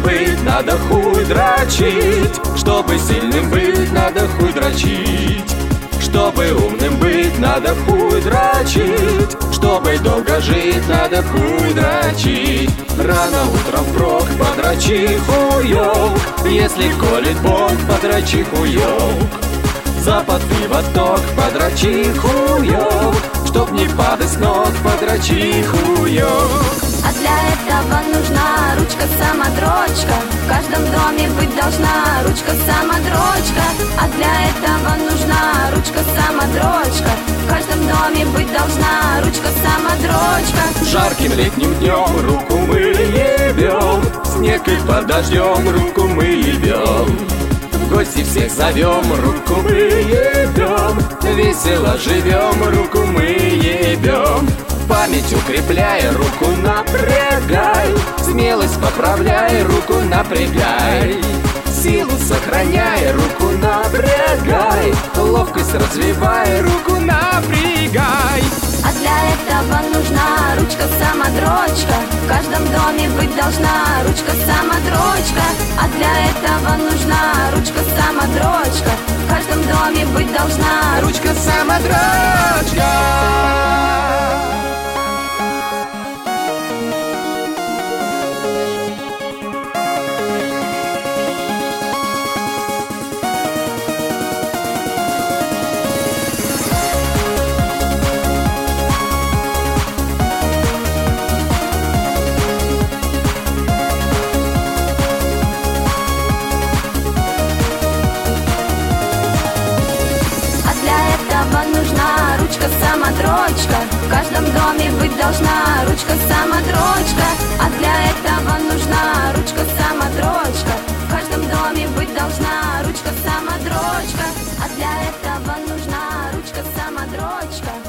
быть, надо хуй дрочить. Чтобы сильным быть, надо хуй дрочить. Чтобы умным быть, надо хуй дрочить. Чтобы долго жить, надо хуй дрочить. Рано утром впрок подрочи хуёк. Если колет бок, подрочи хуёк. Запад и восток, подрочи хуёк. Чтоб не падать с ног, подрочи хуёк. А для этого нужна ручка-самодрочка. В каждом доме быть должна ручка-самодрочка. А для этого нужна ручка-самодрочка. В каждом доме быть должна ручка-самодрочка. Жарким летним днем руку мы ебем. Снег и под дождем руку мы ебем. В гости всех зовем, руку мы ебем. Весело живем, руку мы ебем. Память укрепляй, руку напрягай. Смелость поправляй, руку напрягай. Силу сохраняй, руку напрягай. Ловкость развивай, руку напрягай. А для этого нужна ручка-самодрочка. В каждом доме быть должна ручка-самодрочка. А для этого нужна ручка-самодрочка. В каждом доме быть должна ручка-самодрочка. нужна ручка-самодрочка. В каждом доме быть должна ручка-самодрочка. А для этого нужна ручка-самодрочка. В каждом доме быть должна ручка-самодрочка. А для этого нужна ручка-самодрочка.